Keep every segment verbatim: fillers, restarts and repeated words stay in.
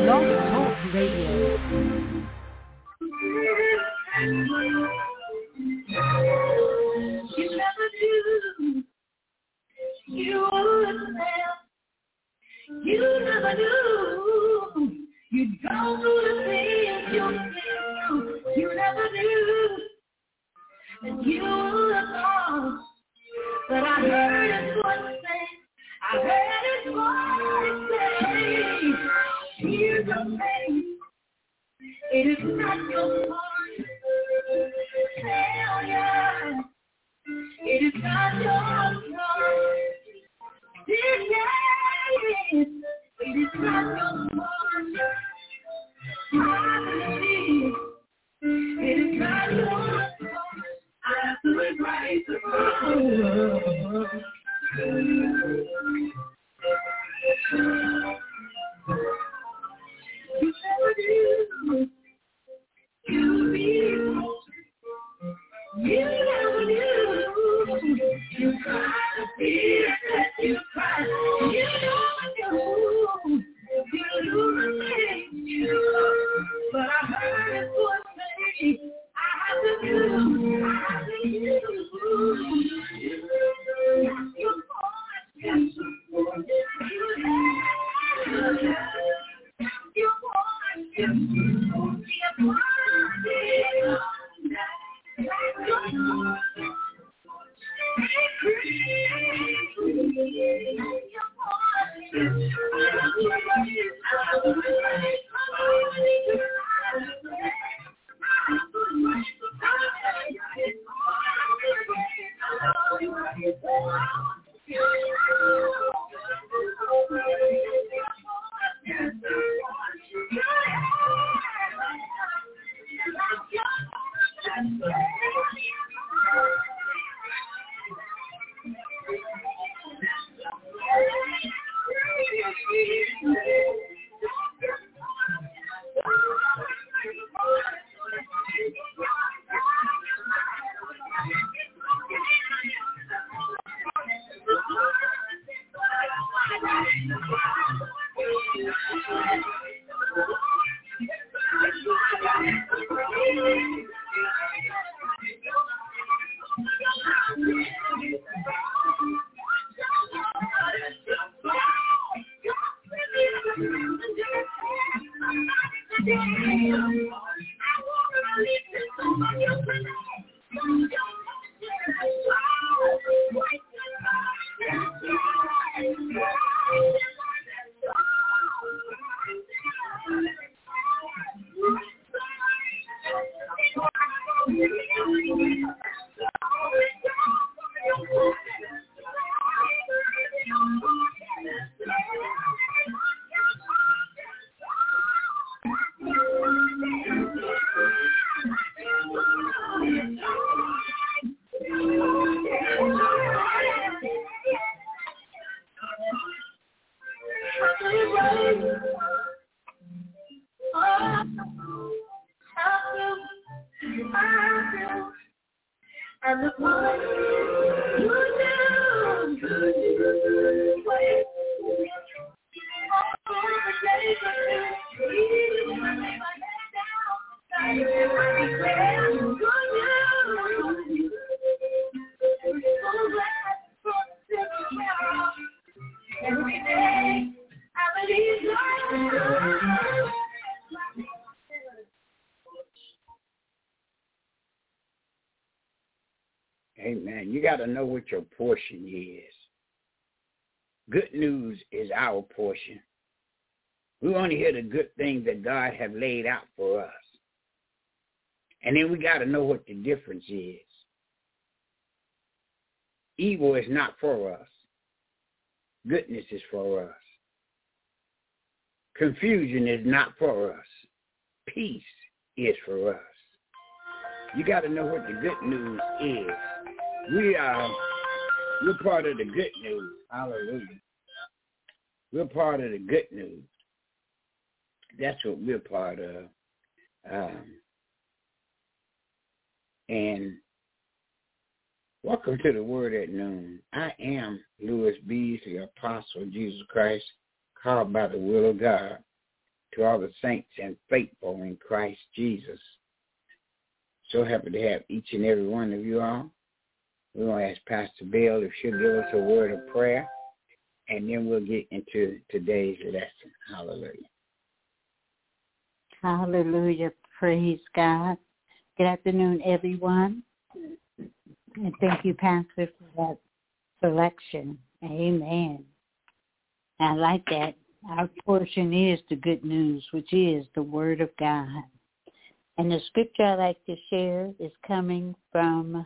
Blog Talk Radio. You never do. You would fail. You never do. You don't do the things you do. You never do. And you would fall. But I heard his voice say, I heard his voice say, here's your faith. It is not your fault. Failure. It is not your fault. Yes, it is not your fault. I believe it is not your fault. I have to embrace the road. You never do. You be. You never do. You cry the tears that you cry. You never do. You do the things you love. But I heard his voice say, I have to do. I have to do. Your voice, yes, your voice. Your voice, yes, your voice. Amen. You got to know what your portion is. Good news is our portion. We want to hear the good things that God have laid out for us. And then we got to know what the difference is. Evil is not for us. Goodness is for us. Confusion is not for us. Peace is for us. You got to know what the good news is. We are, we're part of the good news. Hallelujah. We're part of the good news. That's what we're part of. Um, and welcome to the Word at Noon. I am Louis Bees, the apostle of Jesus Christ, called by the will of God to all the saints and faithful in Christ Jesus. So happy to have each and every one of you all. We're going to ask Pastor Bill if she'll give us a word of prayer, and then we'll get into today's lesson. Hallelujah. Hallelujah. Praise God. Good afternoon, everyone. And thank you, Pastor, for that selection. Amen. I like that. Our portion is the good news, which is the Word of God. And the scripture I like to share is coming from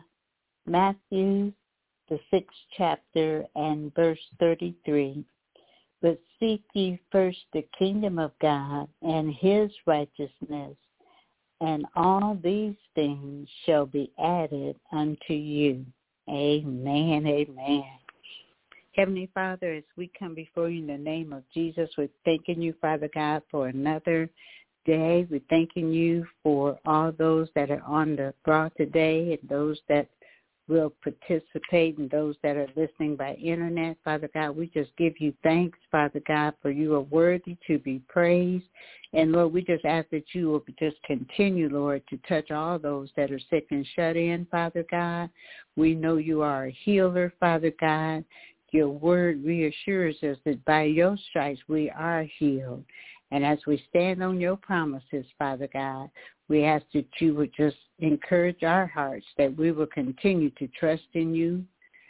Matthew, the sixth chapter, and verse thirty-three. But seek ye first the kingdom of God and his righteousness, and all these things shall be added unto you. Amen, amen. Heavenly Father, as we come before you in the name of Jesus, we're thanking you, Father God, for another day. We're thanking you for all those that are on the broad today and those that will participate and those that are listening by internet. Father God, we just give you thanks, Father God, for you are worthy to be praised. And Lord, we just ask that you will just continue, Lord, to touch all those that are sick and shut in, Father God. We know you are a healer, Father God. Your word reassures us that by your stripes we are healed. And as we stand on your promises, Father God, we ask that you would just encourage our hearts, that we will continue to trust in you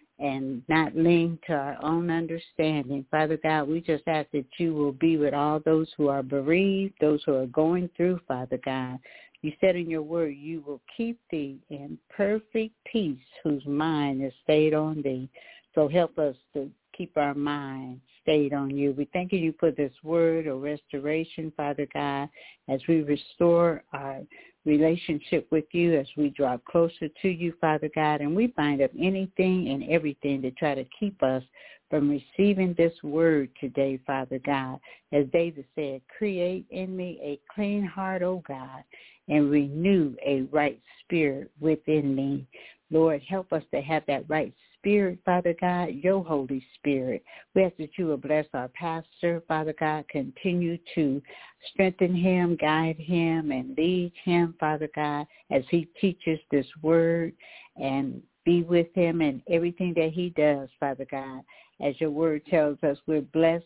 and not lean to our own understanding. Father God, we just ask that you will be with all those who are bereaved, those who are going through, Father God. You said in your word, you will keep thee in perfect peace whose mind is stayed on thee. So help us to keep our mind stayed on you. We thank you for this word of restoration, Father God, as we restore our relationship with you, as we draw closer to you, Father God, and we bind up anything and everything to try to keep us from receiving this word today, Father God. As David said, create in me a clean heart, O God, and renew a right spirit within me. Lord, help us to have that right Spirit, Father God, your Holy Spirit. We ask that you will bless our pastor, Father God. Continue to strengthen him, guide him, and lead him, Father God, as he teaches this word, and be with him in everything that he does, Father God. As your word tells us, we're blessed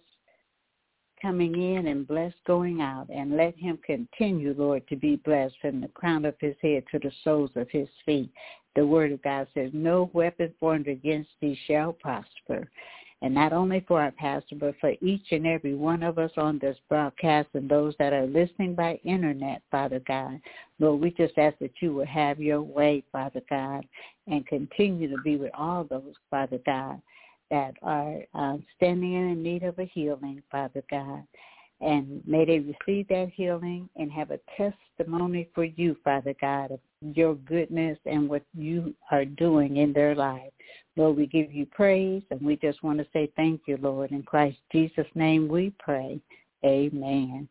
coming in and blessed going out, and let him continue, Lord, to be blessed from the crown of his head to the soles of his feet. The word of God says, no weapon formed against thee shall prosper. And not only for our pastor, but for each and every one of us on this broadcast and those that are listening by internet, Father God. Lord, we just ask that you will have your way, Father God, and continue to be with all those, Father God, that are uh, standing in need of a healing, Father God. And may they receive that healing and have a testimony for you, Father God, of your goodness and what you are doing in their life. Lord, we give you praise, and we just want to say thank you, Lord. In Christ Jesus' name we pray. Amen.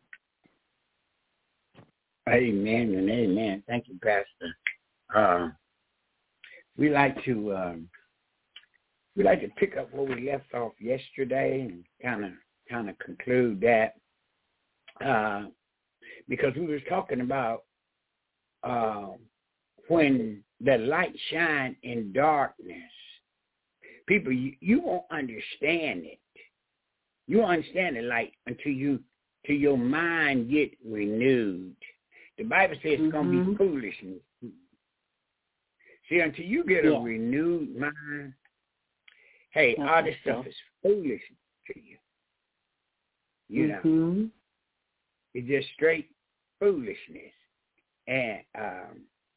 Amen and amen. Thank you, Pastor. Uh, we like to um, we like to pick up where we left off yesterday and kind of kind of conclude that. Uh, because we were talking about uh, when the light shine in darkness, people, you, you won't understand it. You won't understand the light until you, till your mind get renewed. The Bible says it's mm-hmm. going to be foolishness. See, until you get yeah. a renewed mind, hey, That's all this so. stuff is foolish to you. You mm-hmm. know. It's just straight foolishness. And um,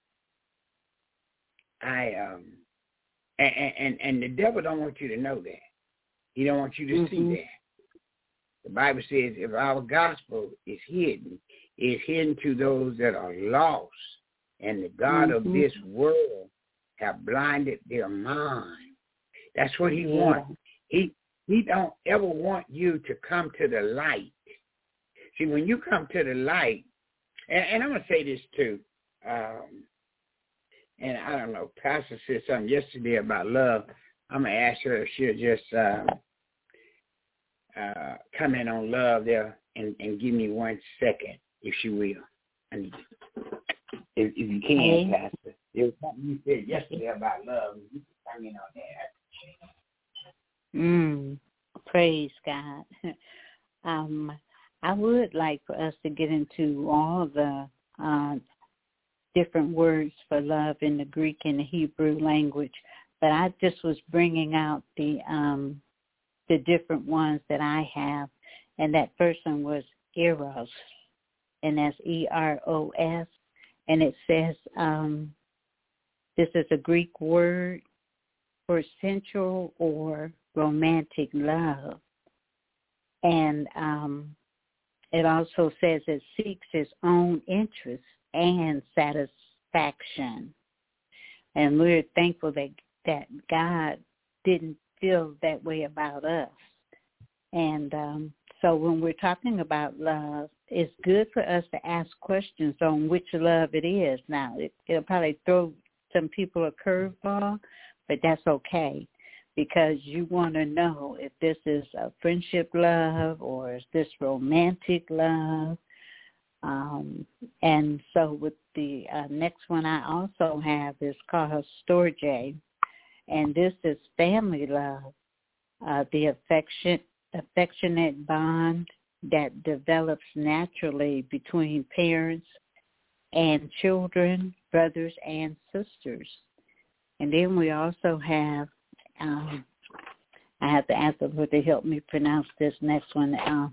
I um, and, and and the devil don't want you to know that. He don't want you to mm-hmm. see that. The Bible says if our gospel is hidden, it's hidden to those that are lost, and the God mm-hmm. of this world have blinded their mind. That's what he yeah. wants. He he don't ever want you to come to the light. See, when you come to the light, and, and I'm going to say this too, um, and I don't know, Pastor said something yesterday about love. I'm going to ask her if she'll just uh, uh, comment on love there and, and give me one second, if she will. I need you. If, if you can, hey. Pastor. There was something you said yesterday about love. You can comment on that. Mm, praise God. Um, I would like for us to get into all the uh, different words for love in the Greek and the Hebrew language, but I just was bringing out the um, the different ones that I have, and that first one was eros, and that's E R O S, and it says um, this is a Greek word for sensual or romantic love, and um, it also says it seeks its own interest and satisfaction, and we're thankful that that God didn't feel that way about us. And um, so when we're talking about love, it's good for us to ask questions on which love it is. Now, it, it'll probably throw some people a curveball, but that's okay, because you want to know if this is a friendship love or is this romantic love. Um, and so with the uh, next one I also have is called Storge, and this is family love, uh, the affection, affectionate bond that develops naturally between parents and children, brothers and sisters. And then we also have, um, I have to ask the Lord to help me pronounce this next one, um,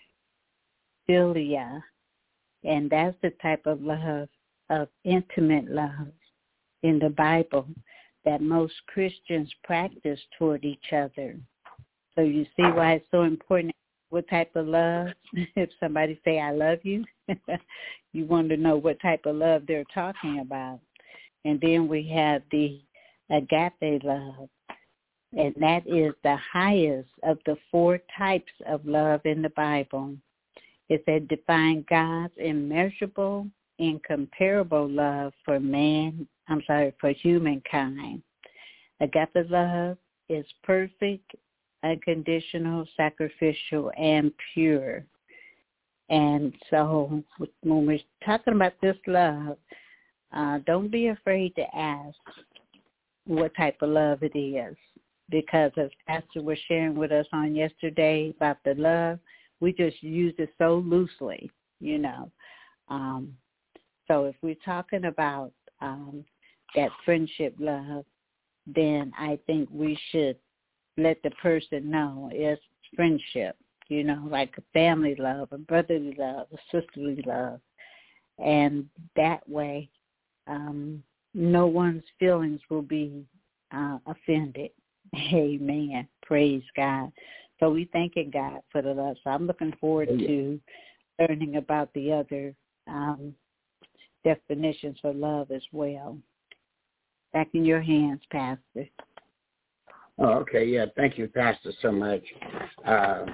philia, and that's the type of love, of intimate love in the Bible that most Christians practice toward each other. So you see why it's so important what type of love. If somebody say, I love you, you want to know what type of love they're talking about. And then we have the agape love, and that is the highest of the four types of love in the Bible. It said define God's immeasurable, incomparable love for man, I'm sorry, for humankind. Agape love is perfect, unconditional, sacrificial, and pure. And so when we're talking about this love, uh, don't be afraid to ask what type of love it is, because as Pastor was sharing with us on yesterday about the love, we just use it so loosely, you know. Um, so if we're talking about um, that friendship love, then I think we should let the person know it's friendship, you know, like a family love, a brotherly love, a sisterly love. And that way, um, no one's feelings will be uh, offended. Amen. Praise God. So we thanking God for the love. So I'm looking forward oh, yeah. to learning about the other um, definitions for love as well. Back in your hands, Pastor. Oh, okay. Yeah. Thank you, Pastor, so much. Uh,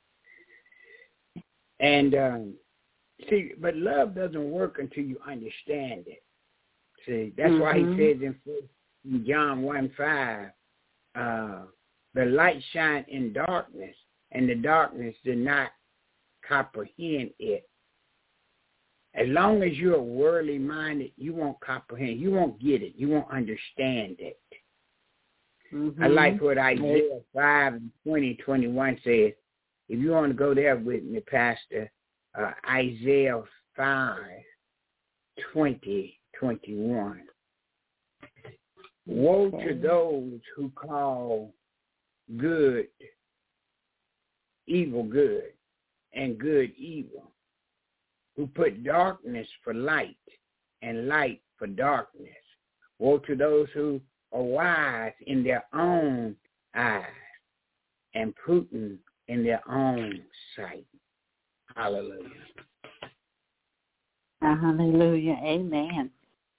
and um, see, but love doesn't work until you understand it. See, that's mm-hmm. why he says in John one five, uh, the light shine in darkness, and the darkness did not comprehend it. As long as you're worldly minded, you won't comprehend. You won't get it. You won't understand it. Mm-hmm. I like what Isaiah five twenty twenty-one says. If you want to go there with me, Pastor, uh, Isaiah five twenty twenty-one. Woe okay. to those who call good evil good and good evil, who put darkness for light and light for darkness. Woe to those who are wise in their own eyes and prudent in their own sight. Hallelujah. Hallelujah. Amen.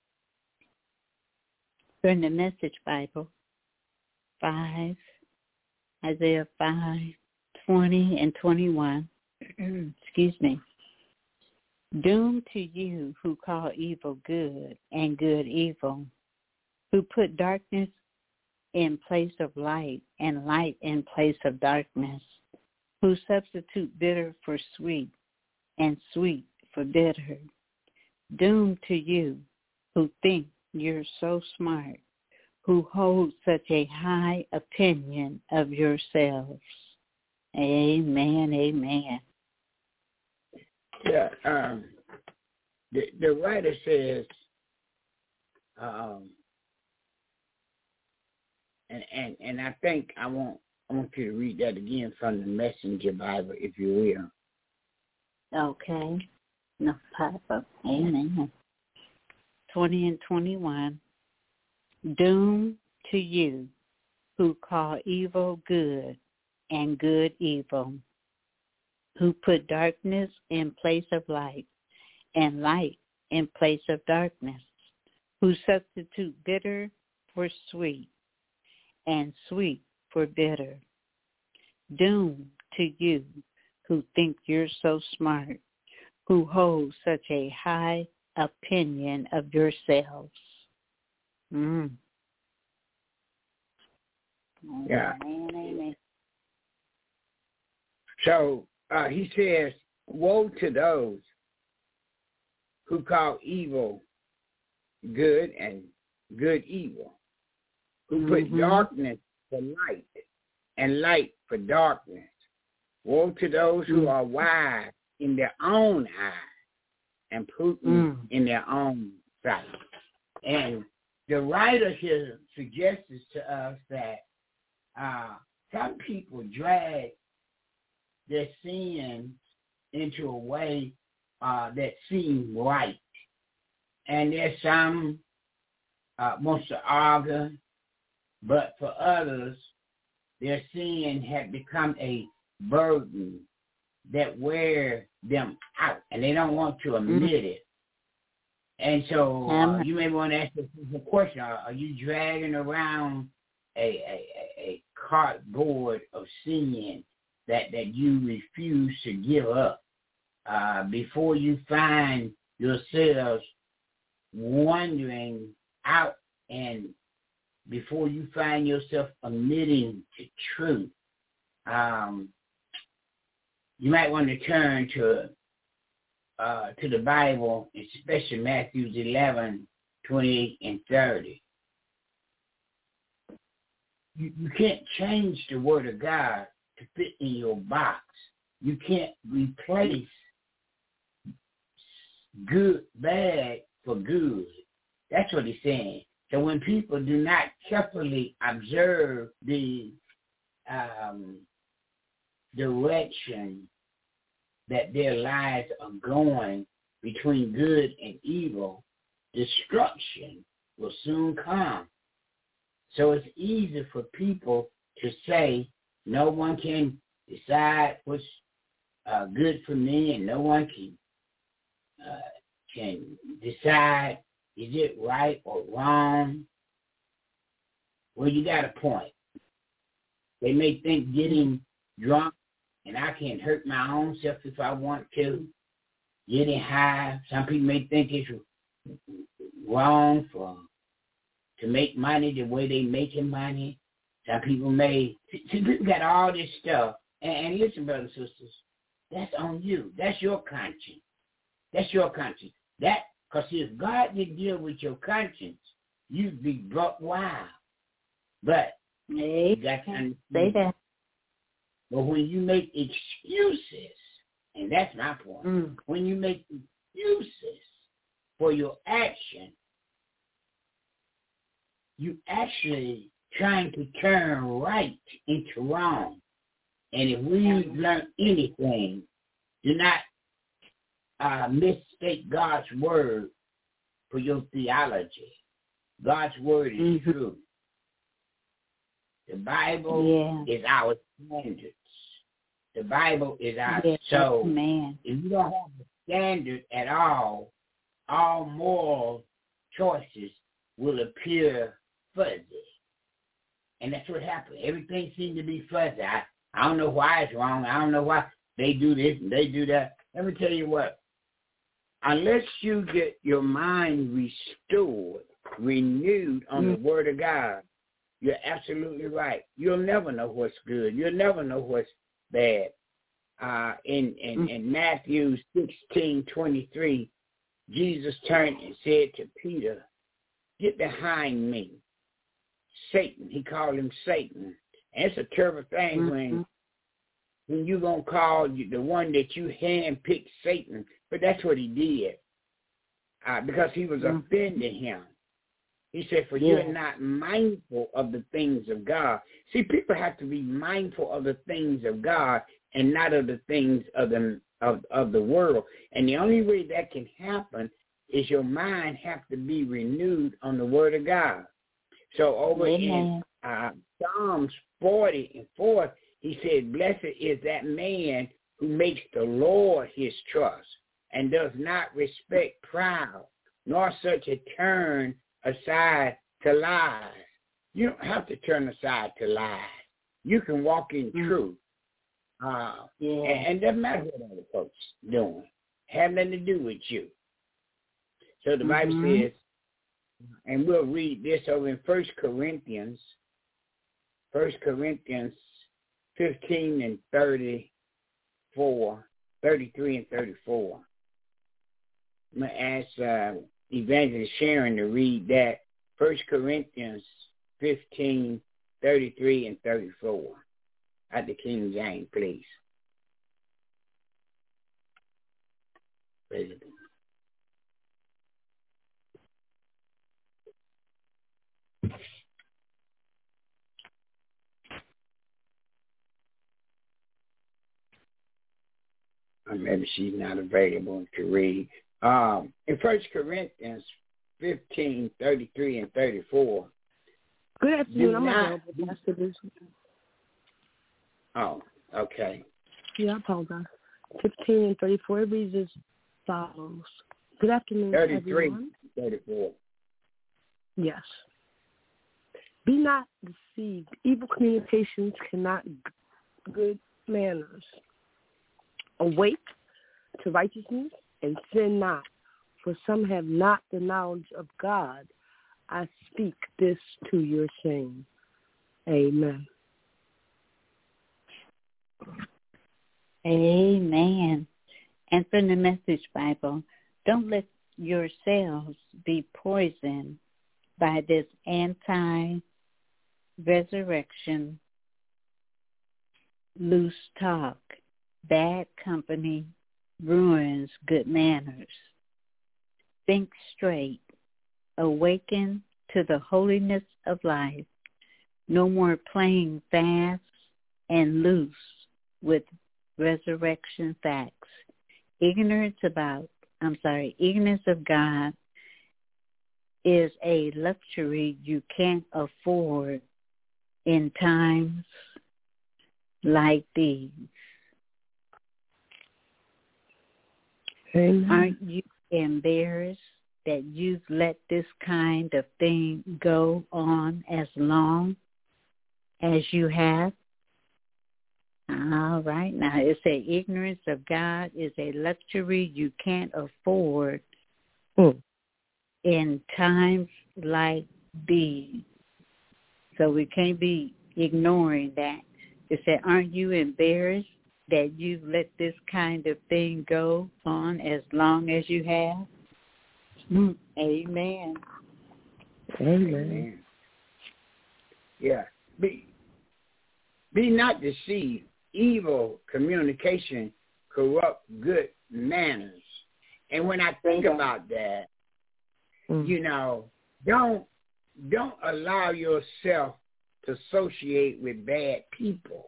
In the Message Bible, five, Isaiah five, twenty and twenty-one. Excuse me. Doom to you who call evil good and good evil, who put darkness in place of light and light in place of darkness. who substitute bitter for sweet and sweet for bitter. Doom to you who think you're so smart, who hold such a high opinion of yourselves. Amen, amen. Yeah, um, the, the writer says, um, and, and, and I think I want I want you to read that again from the Messenger Bible, if you will. Okay. No problem. Amen. twenty and twenty-one. Doom to you who call evil good and good evil, who put darkness in place of light and light in place of darkness, who substitute bitter for sweet and sweet for bitter. Doom to you who think you're so smart, who hold such a high opinion of yourselves. Mm. Yeah. Amen, amen. So uh, he says, woe to those who call evil good and good evil, who put mm-hmm. darkness for light and light for darkness. Woe to those who are wise in their own eyes and prudent mm. in their own sight. And the writer here suggests to us that uh, some people drag their sin into a way uh, that seems right. And there's some uh, wants to argue, but for others, their sin had become a burden that wear them out, and they don't want to admit mm-hmm. it. And so uh, you may want to ask the question, are, are you dragging around a, a, a cardboard of sin that, that you refuse to give up uh, before you find yourselves wandering out and before you find yourself admitting to truth? Um, you might want to turn to uh, to the Bible, especially Matthew eleven, twenty-eight and thirty. You, you can't change the Word of God to fit in your box. You can't replace good, bad for good. That's what he's saying. So when people do not carefully observe the um, direction that their lives are going between good and evil, destruction will soon come. So it's easy for people to say, no one can decide what's uh, good for me, and no one can uh, can decide is it right or wrong. Well, you got a point. They may think getting drunk, and I can hurt my own self if I want to. Getting high, some people may think it's wrong for to make money the way they making money. Some people may, some people got all this stuff. And, and listen, brothers and sisters, that's on you. That's your conscience. That's your conscience. That, because if God didn't deal with your conscience, you'd be brought wild. But you got to understand. Say that. But when you make excuses, and that's my point, mm. when you make excuses for your action, you actually trying to turn right into wrong. And if we learn anything, do not uh, mistake God's word for your theology. God's word is mm-hmm. true. The Bible yeah. is our standards. The Bible is our yes, so man. If you don't have a standard at all, all moral choices will appear fuzzy. And that's what happened. Everything seemed to be fuzzy. I, I don't know why it's wrong. I don't know why they do this and they do that. Let me tell you what. Unless you get your mind restored, renewed on mm-hmm. the Word of God, you're absolutely right. You'll never know what's good. You'll never know what's bad. uh, in, in, in Matthew sixteen twenty-three, Jesus turned and said to Peter, "Get behind me, Satan." He called him Satan. And it's a terrible thing mm-hmm. when when you're going to call the one that you handpicked Satan. But that's what he did uh, because he was mm-hmm. offending him. He said, for yeah. you're not mindful of the things of God. See, people have to be mindful of the things of God and not of the things of the, of, of the world. And the only way that can happen is your mind have to be renewed on the word of God. So over Amen. in uh, Psalms forty and four, he said, blessed is that man who makes the Lord his trust and does not respect proud, nor such a turn aside to lies. You don't have to turn aside to lies. You can walk in mm-hmm. truth. Uh, yeah. And, and it doesn't matter what other folks doing. Have nothing to do with you. So the Bible mm-hmm. says, and we'll read this over in First Corinthians, First Corinthians fifteen and thirty-four, thirty-three and thirty-four. I'm going to ask uh, Evangelist Sharon to read that. First Corinthians fifteen, thirty-three and thirty-four. At the King James, please. Praise the Maybe she's not available to read. Um, in First Corinthians fifteen, thirty-three and thirty-four. Good afternoon. I'm available. Pastor Bruce. Oh, okay. Yeah, I apologize. fifteen and thirty-four reads as follows. Good afternoon, thirty-three, everyone. thirty-four. Yes. Be not deceived. Evil communications cannot g- good manners. Awake to righteousness and sin not, for some have not the knowledge of God. I speak this to your shame. Amen. Amen. And from the Message Bible, don't let yourselves be poisoned by this anti-resurrection loose talk. Bad company ruins good manners. Think straight. Awaken to the holiness of life. No more playing fast and loose with resurrection facts. Ignorance about, I'm sorry, ignorance of God is a luxury you can't afford in times like these. Amen. Aren't you embarrassed that you've let this kind of thing go on as long as you have? All right. Now, it says ignorance of God is a luxury you can't afford mm. in times like these. So we can't be ignoring that. It said, aren't you embarrassed that you've let this kind of thing go on as long as you have? Mm. Amen. Amen. Amen. Yeah. Be, be not deceived. Evil communication corrupt good manners. And when I think about that, mm. you know, don't don't allow yourself to associate with bad people.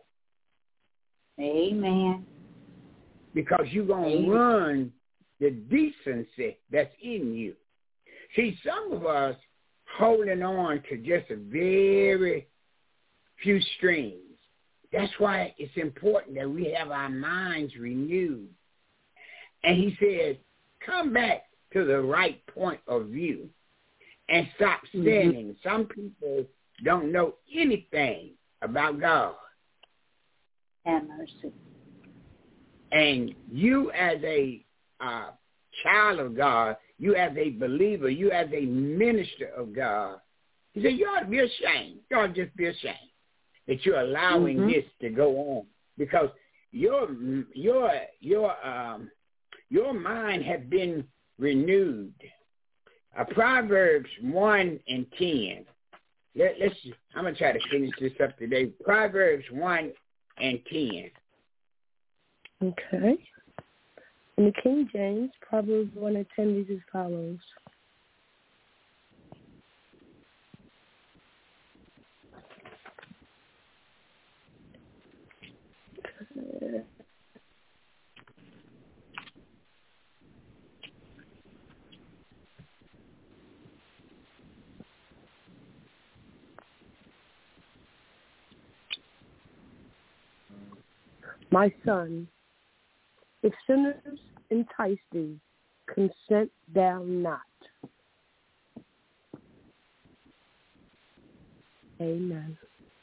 Amen. Because you're going to run the decency that's in you. See, some of us holding on to just a very few strings. That's why it's important that we have our minds renewed. And he says, come back to the right point of view and stop sinning. Mm-hmm. Some people don't know anything about God. Have mercy. And you as a uh, child of God, you as a believer, you as a minister of God, he said, you ought to be ashamed. You ought to just be ashamed that you're allowing mm-hmm. this to go on. Because your your your um your mind have been renewed. Uh, Proverbs one and ten. Let, let's. I'm gonna try to finish this up today. Proverbs one and ten. Okay. In the King James, Proverbs one and ten reads as follows. My son, if sinners entice thee, consent thou not. Amen.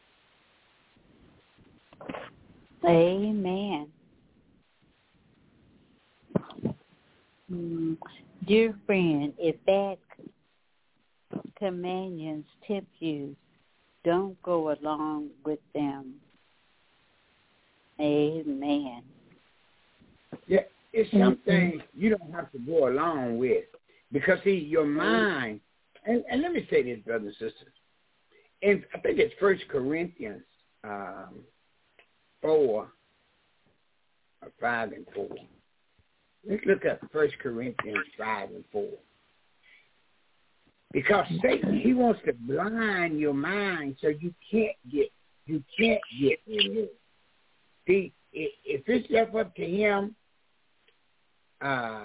Amen. Mm, dear friend, if bad companions tip you, don't go along with them. Amen. Yeah, it's something you don't have to go along with. Because, see, your mind, and, and let me say this, brothers and sisters. And I think it's First Corinthians um, four, or five and four. Let's look up First Corinthians five and four. Because Satan, he wants to blind your mind so you can't get, you can't get renewed. See, if it's left up to him, uh,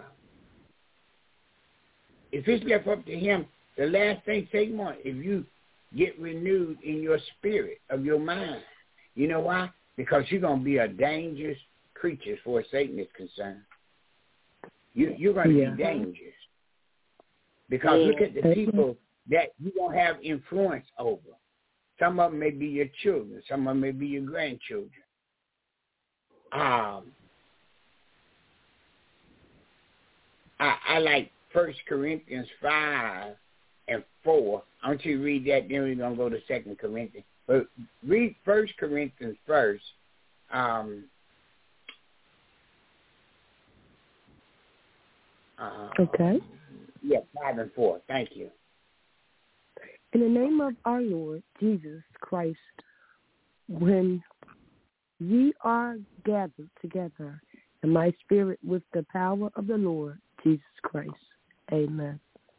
if it's left up to him, the last thing Satan wants, if you get renewed in your spirit of your mind, you know why? Because you're going to be a dangerous creature as far as Satan is concerned. You, you're going to yeah. be dangerous. Because yeah. look at the people that you don't have influence over. Some of them may be your children. Some of them may be your grandchildren. Um, I, I like First Corinthians five and four. I want you to read that, then we're going to go to Second Corinthians. But read First Corinthians first. Um, uh, okay. Yeah, five and four. Thank you. In the name of our Lord Jesus Christ, when ye are gathered together in my spirit with the power of the Lord Jesus Christ. Amen.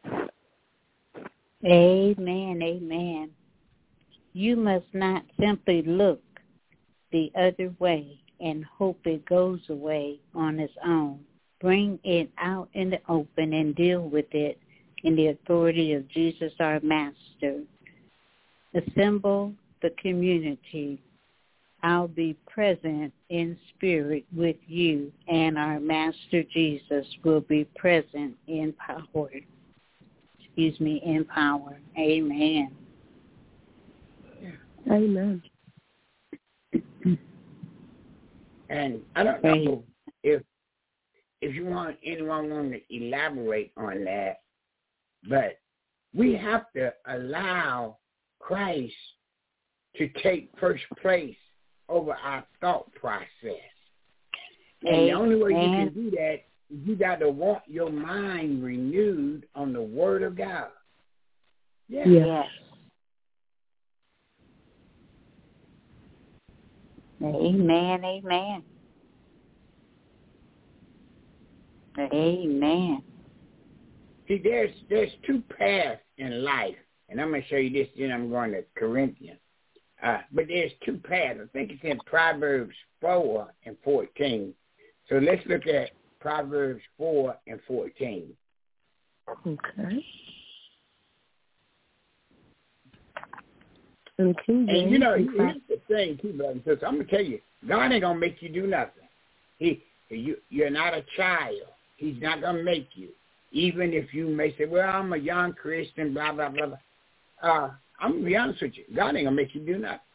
Amen, amen. You must not simply look the other way and hope it goes away on its own. Bring it out in the open and deal with it in the authority of Jesus our Master. Assemble the community. I'll be present in spirit with you, and our Master Jesus will be present in power. Excuse me, in power. Amen. Amen. And I don't know if if you want anyone want to elaborate on that, but we have to allow Christ to take first place over our thought process. And Amen. The only way you can do that is you got to want your mind renewed on the Word of God. Yeah. Yes. Amen, amen. Amen. See, there's there's two paths in life, and I'm going to show you this, then I'm going to Corinthians. Uh, but there's two paths. I think it's in Proverbs four and fourteen. So let's look at Proverbs four and fourteen. Okay. And, and you know, here's the thing, too, brother and sister. I'm going to tell you, God ain't going to make you do nothing. He, you, you're not a child. He's not going to make you. Even if you may say, well, I'm a young Christian, blah, blah, blah, blah. Uh, I'm going to be honest with you. God ain't going to make you do nothing.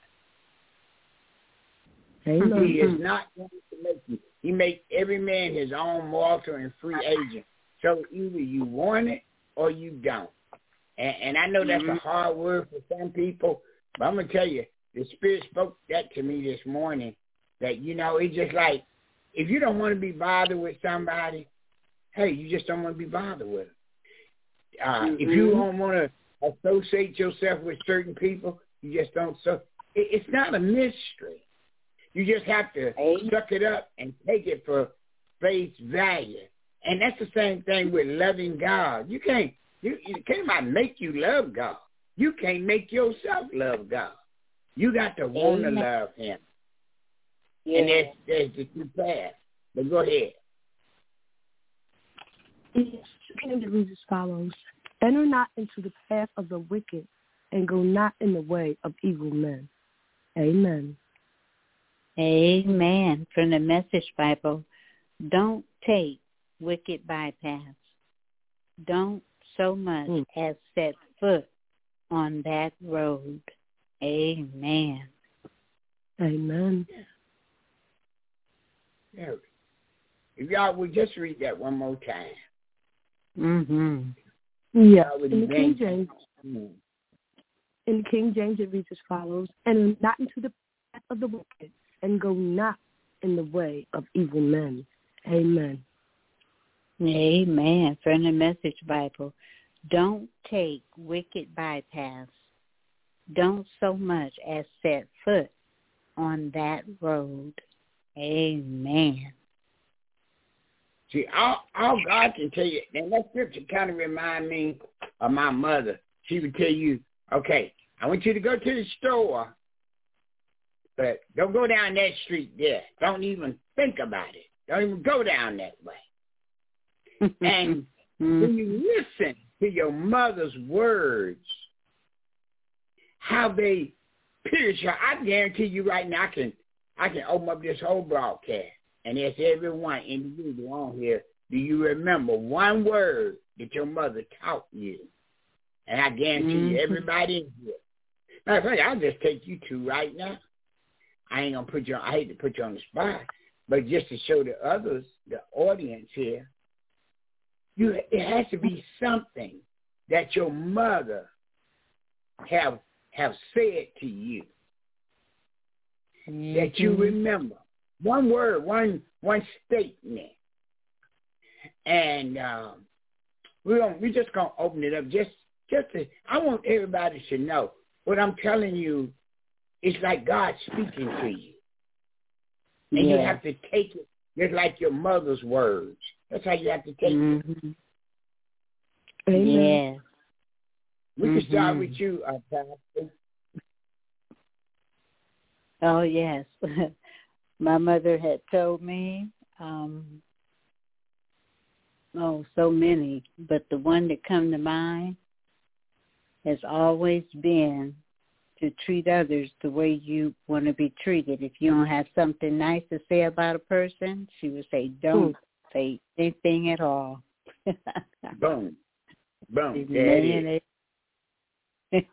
Amen. He is not going to make you. He makes every man his own mortal and free agent. So either you want it or you don't. And, and I know that's mm-hmm. a hard word for some people, but I'm going to tell you, the Spirit spoke that to me this morning. that, you know, it's just like, if you don't want to be bothered with somebody, hey, you just don't want to be bothered with them. Uh, mm-hmm. If you don't want to associate yourself with certain people, you just don't. So it, it's not a mystery. You just have to hey. suck it up and take it for face value. And that's the same thing with loving God. You can't, you, you can't make you love God. You can't make yourself love God. You got to want to love him. Yeah. And that's, that's the two paths. But go ahead. Yes, and it reads as follows. Enter not into the path of the wicked, and go not in the way of evil men. Amen. Amen. From the Message Bible, don't take wicked bypass. Don't so much mm. as set foot on that road. Amen. Amen. Yeah. If y'all would just read that one more time. Mm-hmm. Yeah. In the King James, mm. in the King James, it reads as follows: "And not into the path of the wicked, and go not in the way of evil men." Amen. Amen. From the Message Bible, don't take wicked bypass. Don't so much as set foot on that road. Amen. See, all, all God can tell you, and that scripture kind of remind me of my mother. She would tell you, okay, I want you to go to the store, but don't go down that street there. Don't even think about it. Don't even go down that way. And when you listen to your mother's words, how they pierce you, I guarantee you right now, I can, I can open up this whole broadcast and ask everyone individual on here, do you remember one word that your mother taught you? And I guarantee mm-hmm. you, everybody in here. Matter of fact, I'll just take you two right now. I ain't going to put you on, I hate to put you on the spot, but just to show the others, the audience here, you, it has to be something that your mother have have said to you mm-hmm. that you remember. One word, one one statement. And um, we're gonna, we're just going to open it up. Just, just to, I want everybody to know what I'm telling you is like God speaking to you. And yeah. you have to take it just like your mother's words. That's how you have to take mm-hmm. it. Amen. Yeah. We mm-hmm. can start with you, uh, Pastor. Oh, yes. My mother had told me, um, oh, so many, but the one that come to mind has always been to treat others the way you want to be treated. If you don't have something nice to say about a person, she would say, don't mm. say anything at all. Boom. Boom. There it is.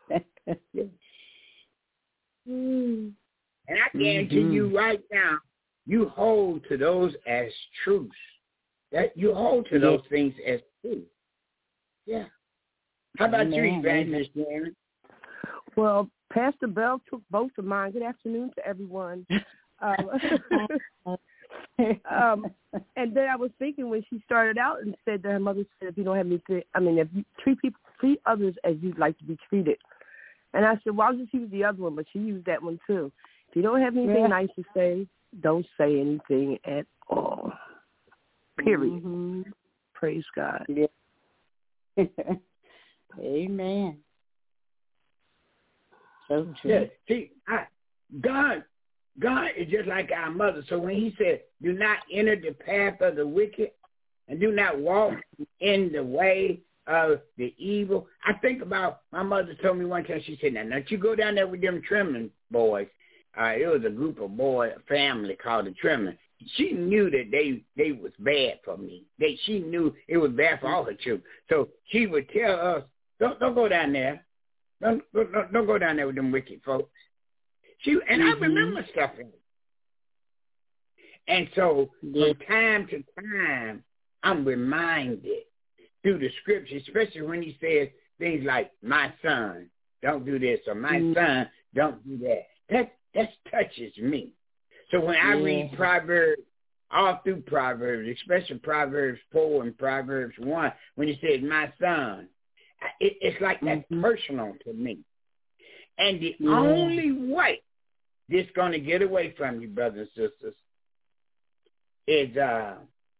mm. And I guarantee mm-hmm. you right now, you hold to those as truths. That you hold to those yeah. things as truth. Yeah. How about Amen. you, Evangelist Darren? Well, Pastor Bell took both of mine. Good afternoon to everyone. um, um, and then I was thinking when she started out and said that her mother said, if you don't have anything, I mean, if you treat people, treat others as you'd like to be treated. And I said, well, I'll just use the other one, but she used that one too. If you don't have anything yeah. nice to say, don't say anything at all. Period. Mm-hmm. Praise God. Yeah. Amen. So true. Yeah, see, I, God, God is just like our mother. So when he said, do not enter the path of the wicked and do not walk in the way of the evil. I think about, my mother told me one time, she said, now, don't you go down there with them Trembling boys. Uh, it was a group of boys, a family called the Trembling. She knew that they they was bad for me. They She knew it was bad for all her children. So she would tell us, don't, don't go down there. Don't, don't, don't go down there with them wicked folks. She And mm-hmm. I remember stuff like that. And so yeah. from time to time, I'm reminded through the scripture, especially when he says things like, my son, don't do this, or my mm-hmm. son, don't do that. That that touches me. So when I yeah. read Proverbs, all through Proverbs, especially Proverbs four and Proverbs one, when it says, my son, it, it's like that's mm-hmm. personal to me. And the yeah. only way this going to get away from you, brothers and sisters, is uh,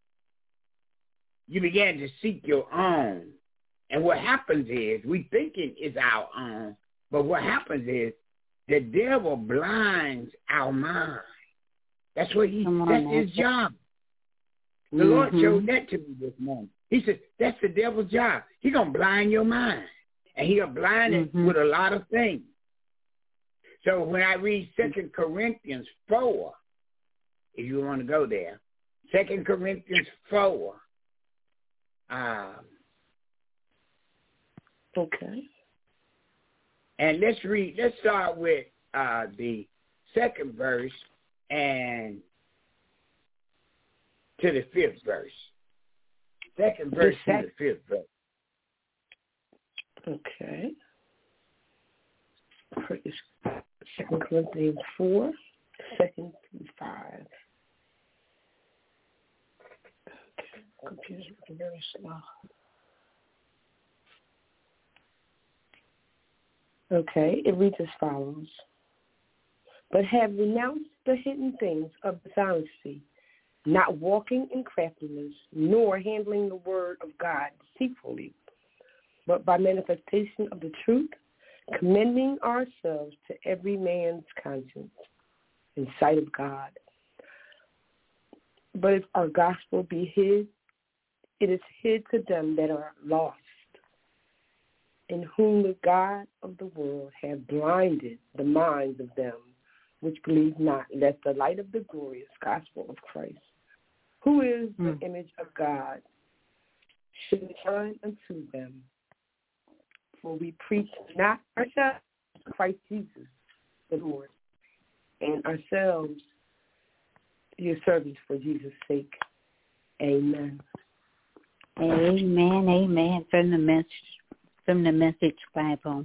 you begin to seek your own. And what happens is, we think it is our own, but what happens is the devil blinds our mind. That's what he, on, that's man. his job. The mm-hmm. Lord showed that to me this morning. He said, that's the devil's job. He's going to blind your mind. And he'll blind mm-hmm. it with a lot of things. So when I read Second Corinthians four, if you want to go there, Second Corinthians four. Um, okay. And let's read, let's start with uh, the second verse and to the fifth verse. Second verse to the fifth verse. Okay. Praise Second Corinthians four, second through five. Okay, computer's working very slow. Okay, it reads as follows. But have renounced the hidden things of dishonesty, not walking in craftiness, nor handling the word of God deceitfully, but by manifestation of the truth, commending ourselves to every man's conscience in sight of God. But if our gospel be hid, it is hid to them that are lost, in whom the God of the world hath blinded the minds of them which believe not, lest the light of the glorious gospel of Christ, who is mm. the image of God, should shine unto them. For we preach not ourselves, Christ Jesus, the Lord, and ourselves, your servants for Jesus' sake. Amen. Amen, amen. From the message, from the Message Bible.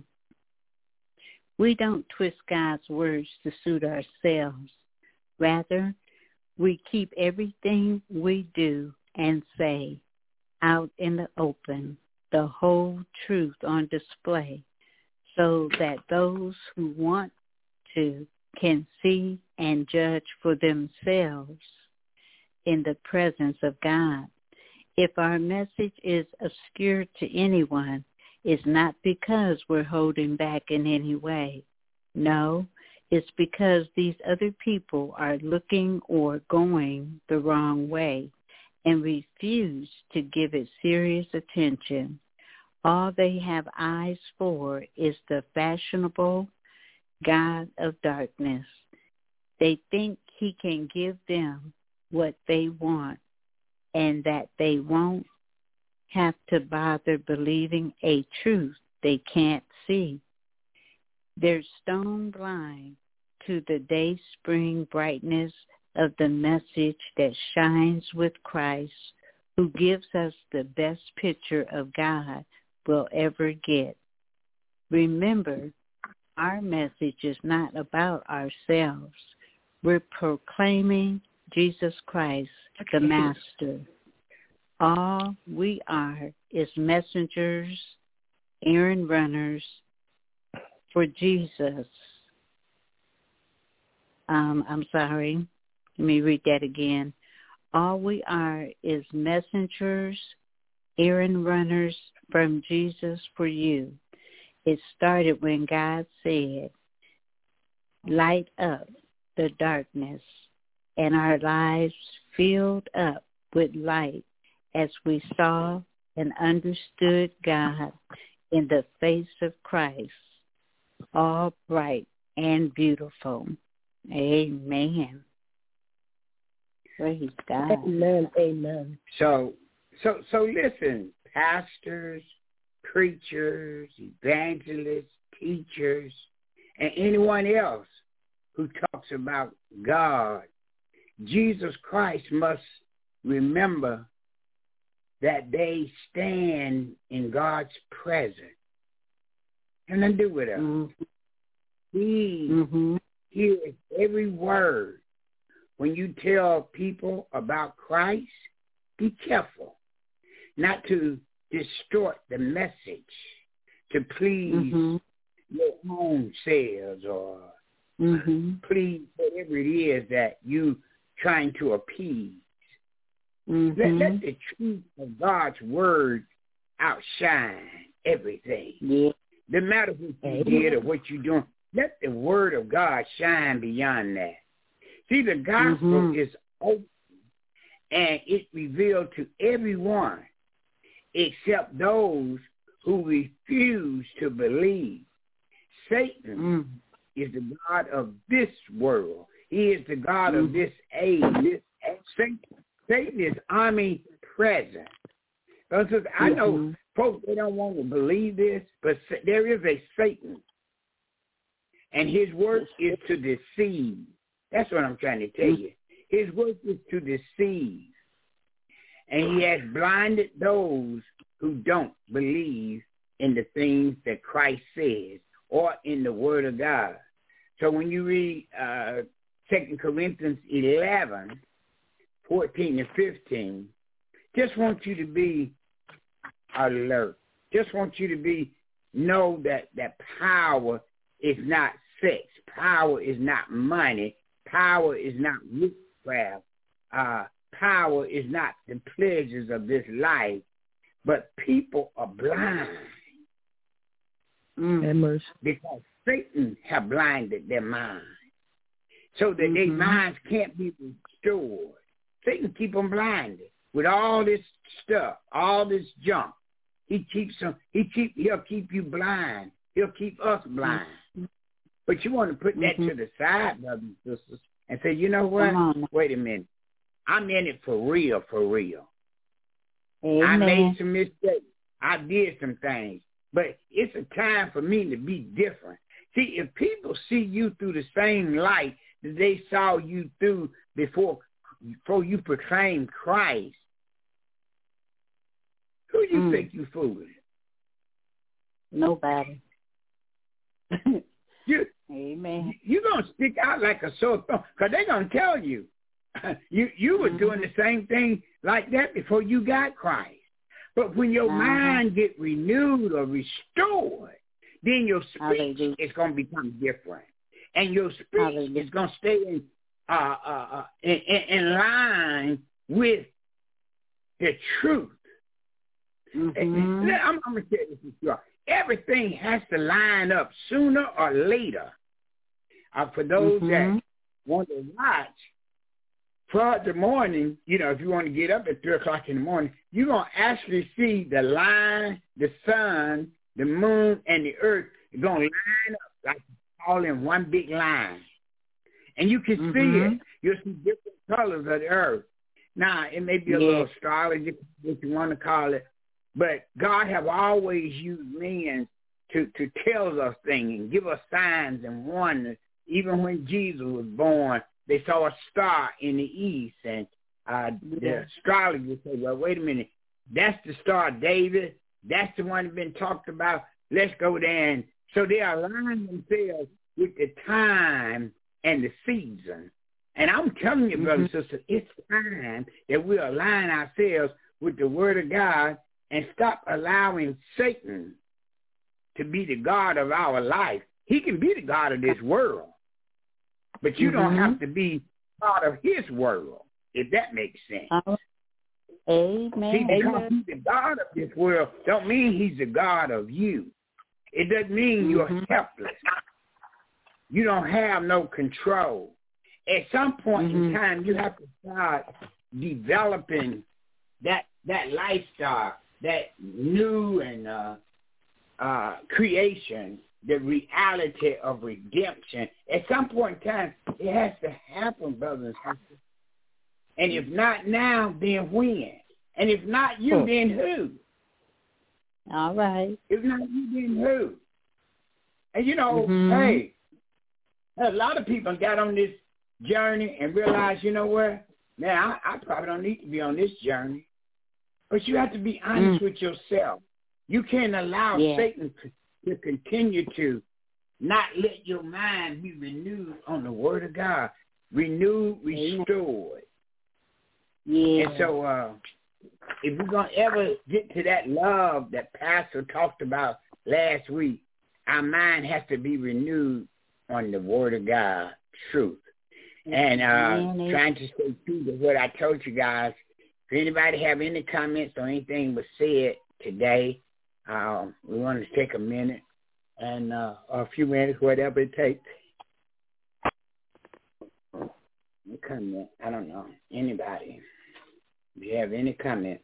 We don't twist God's words to suit ourselves. Rather, we keep everything we do and say out in the open, the whole truth on display, so that those who want to can see and judge for themselves in the presence of God. If our message is obscure to anyone, it's not because we're holding back in any way. No, it's because these other people are looking or going the wrong way and refuse to give it serious attention. All they have eyes for is the fashionable God of darkness. They think he can give them what they want and that they won't have to bother believing a truth they can't see. They're stone blind to the day spring brightness of the message that shines with Christ, who gives us the best picture of God we'll ever get. Remember, our message is not about ourselves. We're proclaiming Jesus Christ, the Master. All we are is messengers, errand runners for Jesus. Um, I'm sorry. Let me read that again. All we are is messengers, errand runners from Jesus for you. It started when God said, light up the darkness, and our lives filled up with light as we saw and understood God in the face of Christ, all bright and beautiful. Amen. Praise God. Amen. Amen. So, so, so listen, pastors, preachers, evangelists, teachers, and anyone else who talks about God, Jesus Christ must remember that they stand in God's presence. And then do with us. Mm-hmm. He mm-hmm. hears every word when you tell people about Christ, be careful not to distort the message to please mm-hmm. your own selves or mm-hmm. please whatever it is that you trying to appease. Mm-hmm. Let, let the truth of God's word outshine everything. Yeah. No matter what you did or what you're doing, let the word of God shine beyond that. See, the gospel mm-hmm. is open, and it revealed to everyone except those who refuse to believe. Satan mm. is the god of this world. He is the god mm. of this age. This, Satan, Satan is omnipresent. Because I know mm-hmm. folks, they don't want to believe this, but there is a Satan, and his work is to deceive. That's what I'm trying to tell you. His work is to deceive. And he has blinded those who don't believe in the things that Christ says or in the Word of God. So when you read uh, Second Corinthians eleven, fourteen and fifteen, just want you to be alert. Just want you to be, know that, that power is not sex. Power is not money. Power is not witchcraft. Uh, power is not the pleasures of this life. But people are blind. Mm. Because Satan have blinded their minds. So that mm-hmm. their minds can't be restored. Satan keep them blinded with all this stuff, all this junk. He keeps them, he keep, he'll keep you blind. He'll keep us blind. Mm-hmm. But you want to put that mm-hmm. to the side, brothers and sisters, and say, you know what? Wait a minute. I'm in it for real, for real. Amen. I made some mistakes. I did some things. But it's a time for me to be different. See, if people see you through the same light that they saw you through before, before you proclaimed Christ, who you mm. think you fooling? Nobody. you, Amen. You're going to stick out like a sore thumb because they're going to tell you. you you were mm-hmm. doing the same thing like that before you got Christ. But when your uh-huh. mind get renewed or restored, then your speech is going to become different. And your speech Hallelujah. Is going to stay in, uh, uh, uh, in, in line with the truth. Mm-hmm. I'm, I'm going to tell you this. Everything has to line up sooner or later. Uh, for those mm-hmm. that want to watch, Friday morning, you know, if you want to get up at three o'clock in the morning, you're going to actually see the line, the sun, the moon, and the earth going to line up like all in one big line. And you can mm-hmm. see it. You'll see different colors of the earth. Now, it may be a yeah. little astrology, what you want to call it, but God have always used men to, to tell us things and give us signs and wonders. Even when Jesus was born, they saw a star in the east, and uh, the astrologers say, well, wait a minute, that's the star David. That's the one that's been talked about. Let's go there. And so they align themselves with the time and the season. And I'm telling you, mm-hmm. brothers and sisters, it's time that we align ourselves with the Word of God and stop allowing Satan to be the God of our life. He can be the God of this world. But you mm-hmm. don't have to be part of his world, if that makes sense. Uh, amen. See, because amen. He's the God of this world don't mean he's the God of you. It doesn't mean mm-hmm. you're helpless. You don't have no control. At some point mm-hmm. in time, you have to start developing that that lifestyle, that new and uh, uh, creation, the reality of redemption. At some point in time, it has to happen, brothers and sisters. And if not now, then when? And if not you, oh. then who? All right. If not you, then who? And you know, mm-hmm. hey, a lot of people got on this journey and realized, you know what? Now, I, I probably don't need to be on this journey. But you have to be honest mm. with yourself. You can't allow yeah. Satan to to continue to not let your mind be renewed on the Word of God. renewed, restored. Yeah. And so uh, if we're going to ever get to that love that Pastor talked about last week, our mind has to be renewed on the Word of God, truth. And uh, trying to stay true to what I told you guys. If anybody have any comments on anything was said today, uh, we want to take a minute and uh, a few minutes, whatever it takes. Comment. I don't know. Anybody? Do you have any comments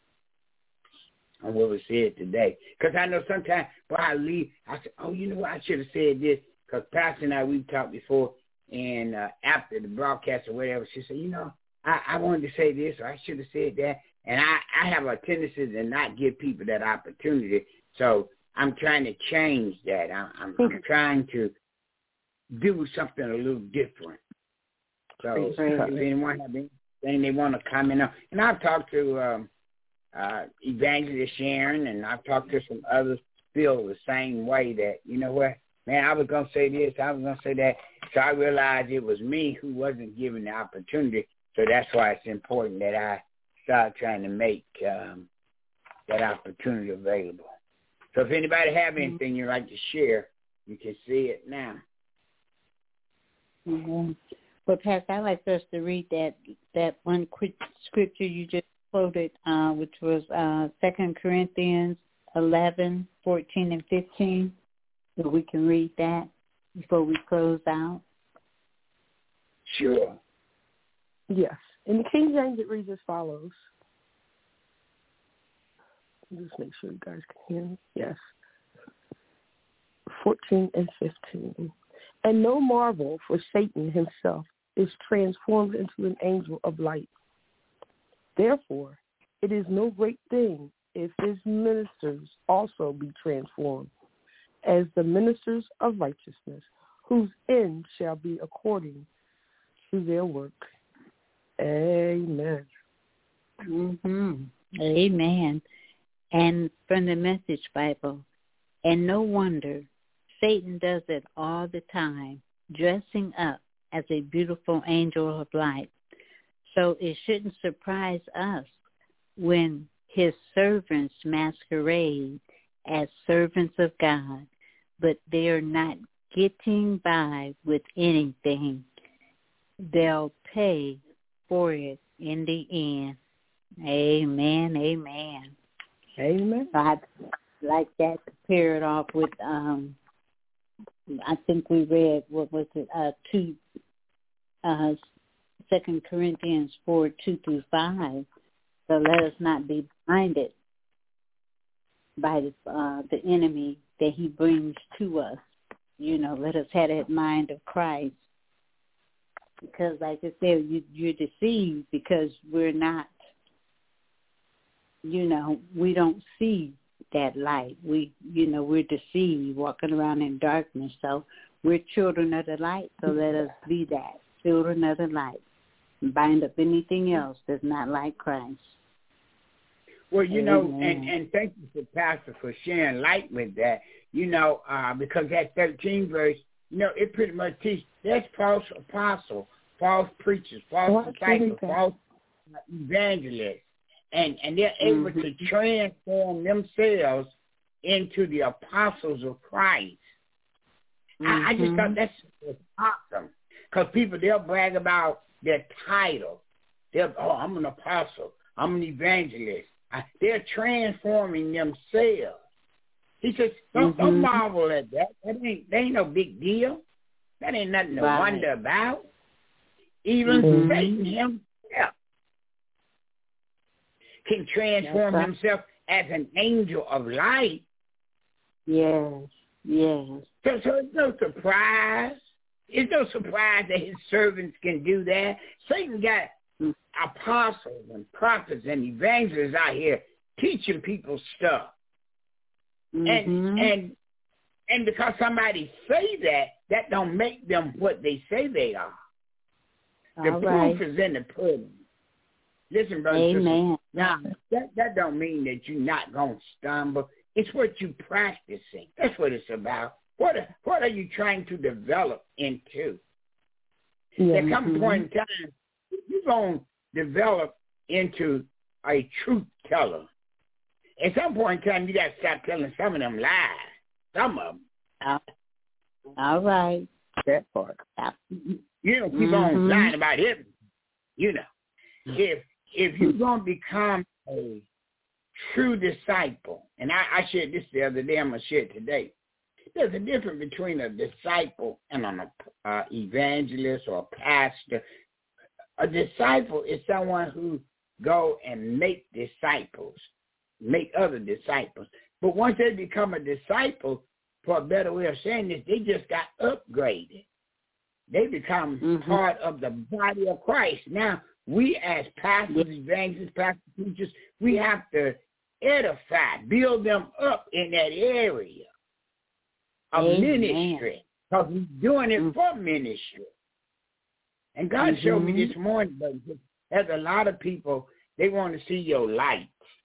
on what was said today? Because I know sometimes before I leave, I say, oh, you know what? I should have said this. Because Pastor and I, we've talked before, and uh, after the broadcast or whatever, she said, you know, I, I wanted to say this, or I should have said that. And I, I have a tendency to not give people that opportunity. So I'm trying to change that. I, I'm, I'm trying to do something a little different. So if anyone have anything they want to comment on. And I've talked to um, uh, Evangelist Sharon, and I've talked to some others feel the same way that, you know what, man, I was going to say this, I was going to say that. So I realized it was me who wasn't given the opportunity. So that's why it's important that I start trying to make um, that opportunity available. So if anybody have anything you'd like to share, you can see it now. Mm-hmm. Well, Pastor, I'd like us to read that that one quick scripture you just quoted, uh, which was uh, Second Corinthians eleven, fourteen, and fifteen. So we can read that before we close out. Sure. Yes. In the King James, it reads as follows. Just make sure you guys can hear me. Yes. fourteen and fifteen. And no marvel, for Satan himself is transformed into an angel of light. Therefore, it is no great thing if his ministers also be transformed as the ministers of righteousness, whose end shall be according to their work. Amen. Mm-hmm. Amen. And from the Message Bible, and no wonder, Satan does it all the time, dressing up as a beautiful angel of light. So it shouldn't surprise us when his servants masquerade as servants of God, but they're not getting by with anything. They'll pay for it in the end. Amen, amen. Amen. So I'd like that to pair it off with, um, I think we read, what was it, uh, two, uh, Second Corinthians four, two through five. So let us not be blinded by the, uh, the enemy that he brings to us. You know, let us have that mind of Christ. Because like I said, you, you're deceived because we're not, you know, we don't see that light. We, you know, we're deceived, walking around in darkness. So we're children of the light, so let us be that, children of the light. And bind up anything else that's not like Christ. Well, you know, and, and thank you for Pastor for sharing light with that, you know, uh, because that thirteen verse, you know, it pretty much teaches that's false apostle, false preachers, false disciples, false evangelists. And and they're able mm-hmm. to transform themselves into the apostles of Christ. Mm-hmm. I, I just thought that's, that's awesome. Because people, they'll brag about their title. They'll, oh, I'm an apostle. I'm an evangelist. I, they're transforming themselves. He says, don't, mm-hmm. don't marvel at that. That ain't, that ain't no big deal. That ain't nothing to right. wonder about. Even mm-hmm. Satan himself can transform right. himself as an angel of light. Yes, yes. So, so it's no surprise. It's no surprise that his servants can do that. Satan got mm. apostles and prophets and evangelists out here teaching people stuff. Mm-hmm. And and and because somebody say that, that don't make them what they say they are. The All proof right. is in the pudding. Listen, brother. Amen. Now, that, that don't mean that you're not going to stumble. It's what you're practicing. That's what it's about. What are, what are you trying to develop into? Yeah. There comes a point in time you're going to develop into a truth teller. At some point in time, you got to stop telling some of them lies. Some of them. Uh, all right. That part. You don't keep mm-hmm. on lying about everything. You know, if if you're going to become a true disciple, and I, I shared this the other day, I'm going to share it today. There's a difference between a disciple and an uh, evangelist or a pastor. A disciple is someone who go and make disciples, make other disciples. But once they become a disciple, for a better way of saying this, they just got upgraded. They become mm-hmm. part of the body of Christ. Now, we as pastors, evangelists, pastors, teachers, we have to edify, build them up in that area of Amen. Ministry, because we're doing it mm-hmm. for ministry. And God mm-hmm. showed me this morning, but there's a lot of people, they want to see your light.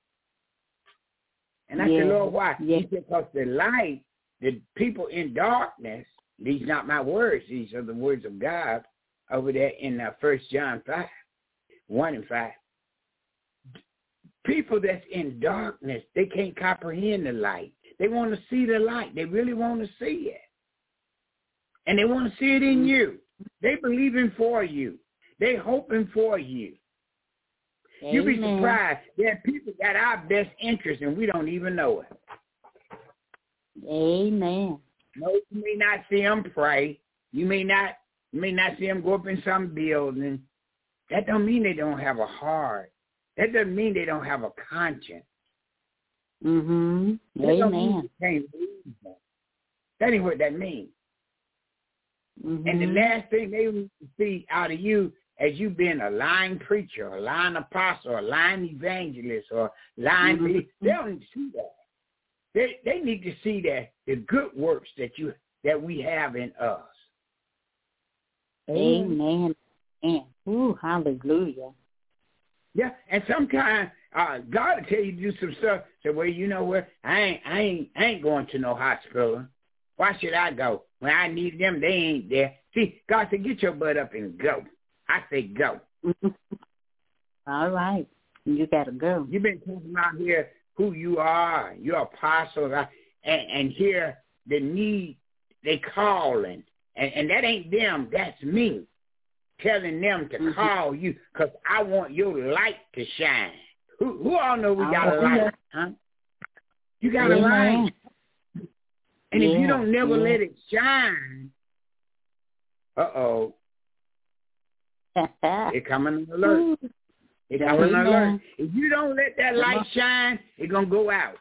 And I yeah. said, Lord, why? Yeah. He said, because the light, the people in darkness, these are not my words, these are the words of God over there in uh, First John five, one and five. People that's in darkness, they can't comprehend the light. They want to see the light. They really want to see it. And they want to see it in you. They believing for you. They hoping for you. Amen. You'll be surprised. There are people that our best interest and we don't even know it. Amen. No, you may not see them pray. You may not you may not see them go up in some building. That don't mean they don't have a heart. That doesn't mean they don't have a conscience. Mm-hmm. That Amen. Don't mean they can't believe that. That ain't what that means. Mm-hmm. And the last thing they want to see out of you as you being a lying preacher, a lying apostle, a lying evangelist, or lying mm-hmm. believer, they don't need to see that. They they need to see that the good works that you that we have in us. Amen. Amen. Ooh, hallelujah. Yeah, and sometimes uh, God will tell you to do some stuff. Say, well, you know what? I ain't I ain't I ain't going to no hospital. Why should I go? When I need them, they ain't there. See, God said, get your butt up and go. I say go. All right. You got to go. You've been talking about here who you are, your apostles, and, and here the need, they calling. And, and that ain't them, that's me telling them to mm-hmm. call you because I want your light to shine. Who, who all know we got oh, a light, huh? You got yeah. a light. And yeah, if you don't never yeah. let it shine, uh-oh, it coming an alert. It coming an alert. If you don't let that light shine, it's going to go out.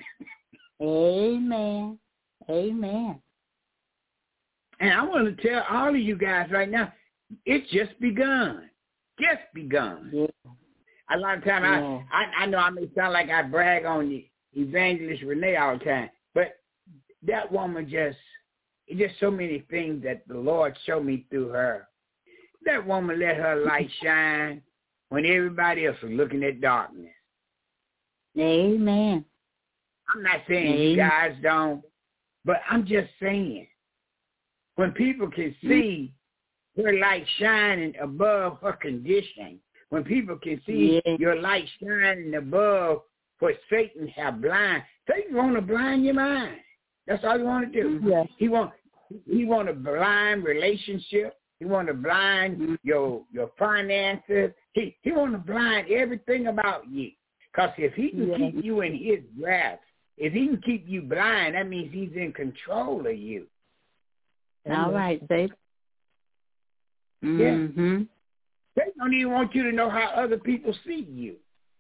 Amen. Amen. And I want to tell all of you guys right now, it's just begun. Just begun. Yeah. A lot of times, yeah. I, I I know I may sound like I brag on the evangelist Renee all the time, but that woman just, just so many things that the Lord showed me through her. That woman let her light shine when everybody else was looking at darkness. Amen. I'm not saying Amen. You guys don't, but I'm just saying, when people can see her light shining above her condition, when people can see yeah. your light shining above what Satan have blind, Satan want to blind your mind. That's all he want to do. Yeah. He want he want to blind relationship. He want to blind mm-hmm. your your finances. He he want to blind everything about you. Because if he can yeah. keep you in his grasp, if he can keep you blind, that means he's in control of you. All right, babe. Mm-hmm. Yeah. They don't even want you to know how other people see you.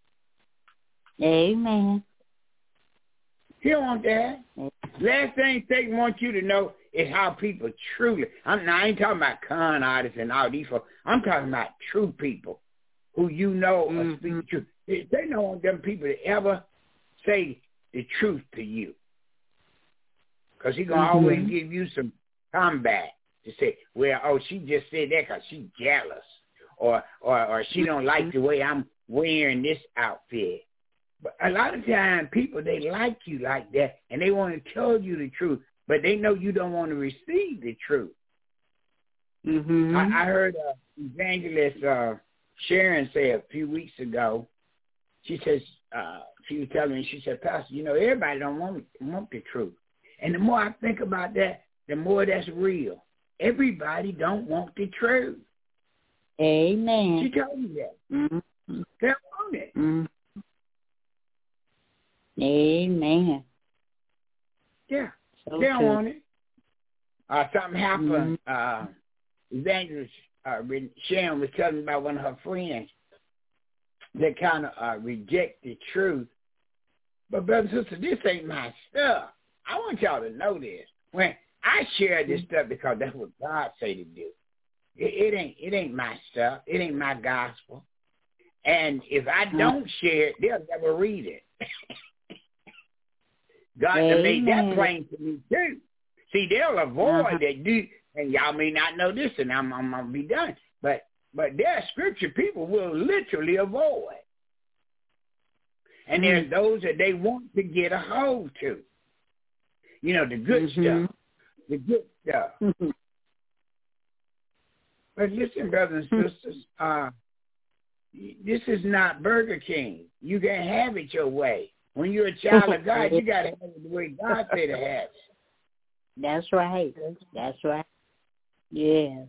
Amen. He don't want that. Amen. Last thing Satan wants you to know is how people truly, I'm, I ain't talking about con artists and all these folks. I'm talking about true people who you know mm-hmm. are speaking truth. They, they don't want them people to ever say the truth to you. Because he's going to mm-hmm. always give you some combat to say, well, oh, she just said that because she's jealous. Or, or, or she don't like the way I'm wearing this outfit. But a lot of times people, they like you like that, and they want to tell you the truth, but they know you don't want to receive the truth. Mm-hmm. I, I heard uh, Evangelist uh, Sharon say a few weeks ago, she says, uh, she was telling me, she said, Pastor, you know, everybody don't want, want the truth. And the more I think about that, the more that's real. Everybody don't want the truth. Amen. She told me that. Mm-hmm. They don't want it. Mm-hmm. Amen. Yeah, So they don't true. want it. Uh, something happened. Mm-hmm. Uh, Evangelist uh, Sharon was telling me about one of her friends that kind of uh, reject the truth. But, brother and sister, this ain't my stuff. I want y'all to know this. When I share this stuff because that's what God say to do. It, it ain't it ain't my stuff. It ain't my gospel. And if I don't share it, they'll never read it. God Amen. Made that plain to me too. See, they'll avoid uh-huh. that. Do and y'all may not know this, and I'm I'm gonna be done. But but there's scripture people will literally avoid. And there's those that they want to get a hold to. You know, the good mm-hmm. stuff. The good stuff. Mm-hmm. But listen, brothers and sisters, uh, this is not Burger King. You can't have it your way. When you're a child of God, you got to have it the way God said to have it. That's right. That's right. Yeah.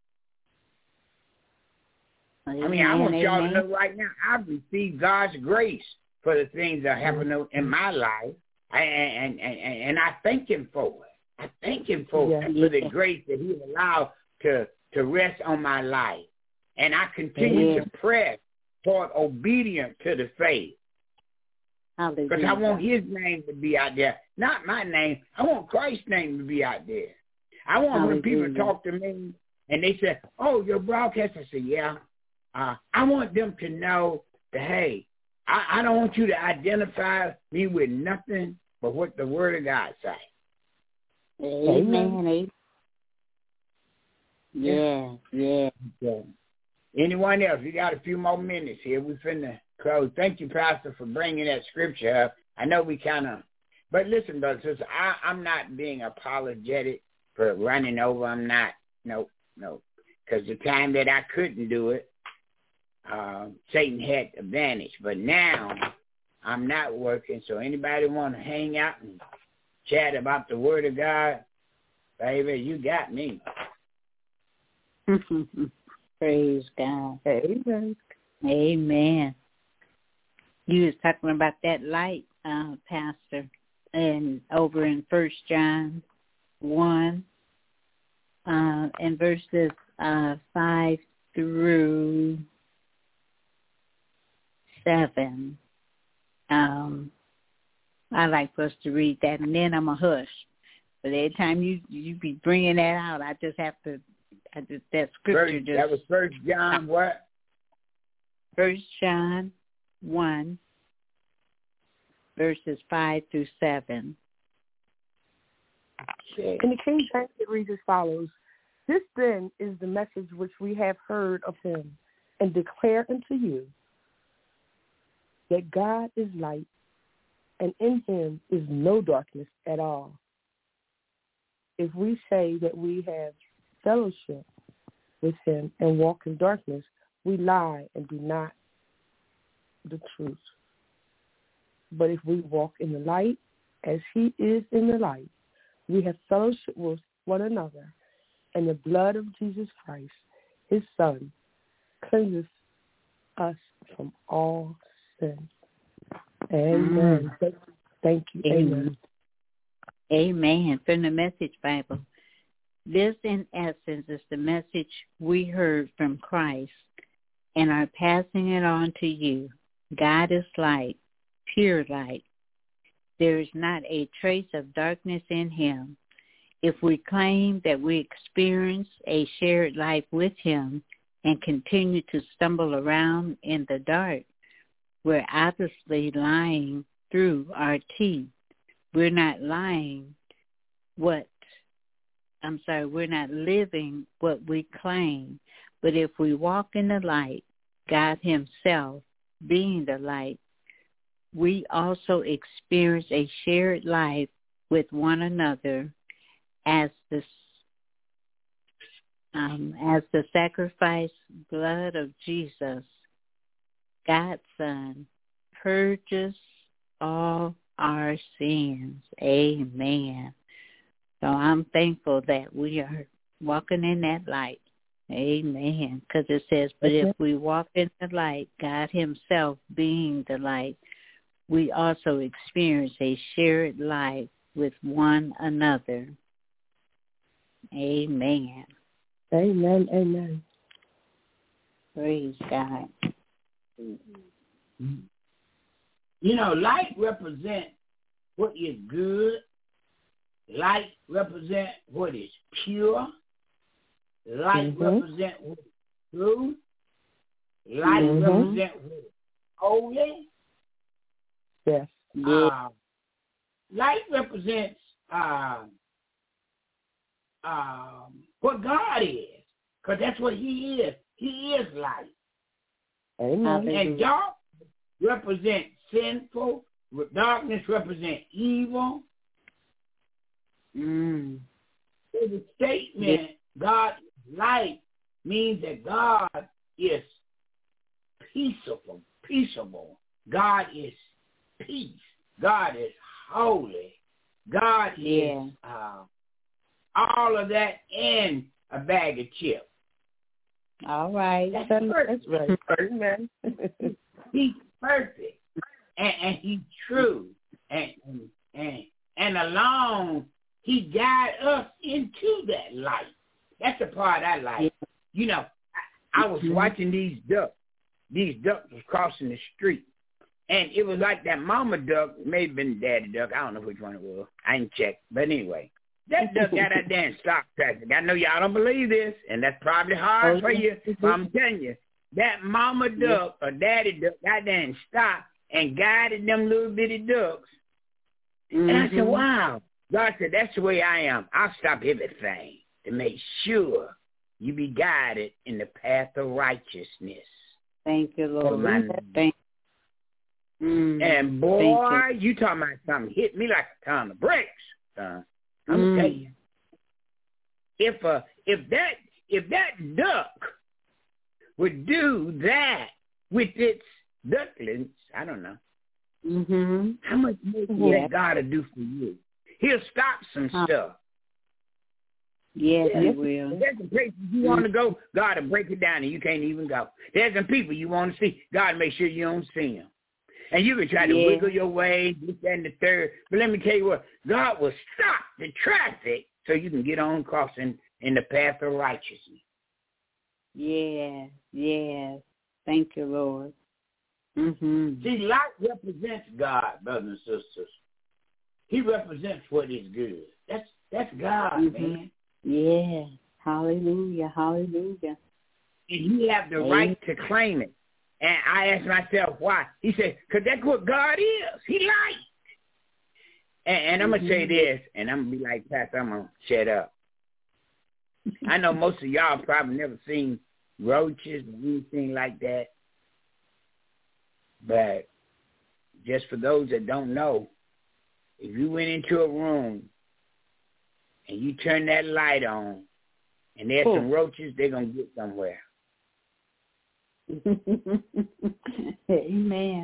I mean, I want y'all to know right now, I've received God's grace for the things that happen in my life, and, and, and, and I thank him for it. I thank him for, yeah. for the grace that he allowed to, to rest on my life. And I continue yeah. to press toward obedience to the faith. Because I want his name to be out there, not my name. I want Christ's name to be out there. I want Hallelujah. When people talk to me and they say, oh, your broadcast, I say, yeah. Uh, I want them to know that, hey, I, I don't want you to identify me with nothing but what the Word of God say. Amen. Amen. Yeah, yeah. yeah. Anyone else? We got a few more minutes here. We finna close. Thank you, Pastor, for bringing that scripture up. I know we kind of, but listen, brothers, I, I'm not being apologetic for running over. I'm not. No, no. Because the time that I couldn't do it, uh, Satan had advantage. But now I'm not working. So anybody want to hang out and chat about the Word of God, baby, you got me. Praise God. Amen. Amen. You was talking about that light, uh, Pastor, and over in First John one, uh, and verses uh, five through seven. Um, I like for us to read that, and then I'm a hush. But every time you you be bringing that out, I just have to. I just, that scripture First, just. That was First John what? First John one, verses five through seven. In the King James, it reads as follows: This then is the message which we have heard of him, and declare unto you, that God is light, and in him is no darkness at all. If we say that we have fellowship with him and walk in darkness, we lie and do not the truth. But if we walk in the light, as he is in the light, we have fellowship with one another, and the blood of Jesus Christ, his Son, cleanses us from all sin. Amen. Mm. Thank you. Amen. Amen. From the Message Bible. This, in essence, is the message we heard from Christ and are passing it on to you. God is light, pure light. There is not a trace of darkness in him. If we claim that we experience a shared life with him and continue to stumble around in the dark, we're obviously lying through our teeth. We're not lying what I'm sorry, we're not living what we claim. But if we walk in the light, God himself being the light, we also experience a shared life with one another as the um, as the sacrifice blood of Jesus, God's Son, purges all our sins. Amen. So I'm thankful that we are walking in that light. Amen. Because it says, but if we walk in the light, God himself being the light, we also experience a shared life with one another. Amen. Amen. Amen. Praise God. You know, light represents what is good. Light represents what is pure. Light mm-hmm. represents what is true. Light mm-hmm. represents what is holy. Yes. Uh, light represents uh, um, what God is, because that's what he is. He is light. Amen. And dark represents sinful. Darkness represents evil. Mm. So the statement, God is light, means that God is peaceable. Peaceable. God is peace. God is holy. God yeah. is uh, all of that in a bag of chips. All right. That's, That's perfect. right. Amen. He's perfect. And, and he's true. And, and, and, and alone, he guides us into that light. That's the part I like. Yeah. You know, I, I was mm-hmm. watching these ducks. These ducks was crossing the street. And it was like that mama duck, may have been daddy duck. I don't know which one it was. I didn't check. But anyway, that duck got out there and stopped traffic. I know y'all don't believe this, and that's probably hard oh, for you. But I'm telling you, that mama duck yeah. or daddy duck got there and stopped and guided them little bitty ducks. Mm-hmm. And I said, wow. God said, that's the way I am. I'll stop everything to make sure you be guided in the path of righteousness. Thank you, Lord. Thank you. Mm, and boy, you. you talking about something hit me like a ton of bricks, son. I'm mm. gonna tell you. If uh, if that if that duck would do that with its ducklings, I don't know. Mm-hmm. How much more will yeah. God will do for you? He'll stop some huh. stuff. Yes, yeah, he will. There's some places you want to go, God will break it down and you can't even go. There's some people you want to see, God will make sure you don't see them. And you can try to yeah. wiggle your way, this, that, and the third. But let me tell you what, God will stop the traffic so you can get on crossing in the path of righteousness. Yeah, yeah. Thank you, Lord. Mm-hmm. See, light represents God, brothers and sisters. He represents what is good. That's that's God, mm-hmm. man. Yeah. Hallelujah. Hallelujah. And you have the Amen. right to claim it. And I asked myself why. He said, because that's what God is. He light. And, and I'm going to mm-hmm. say this, and I'm going to be like, Pastor, I'm going to shut up. I know most of y'all probably never seen roaches or anything like that. But just for those that don't know, if you went into a room and you turn that light on and there's oh. some roaches, they're going to get somewhere. Amen.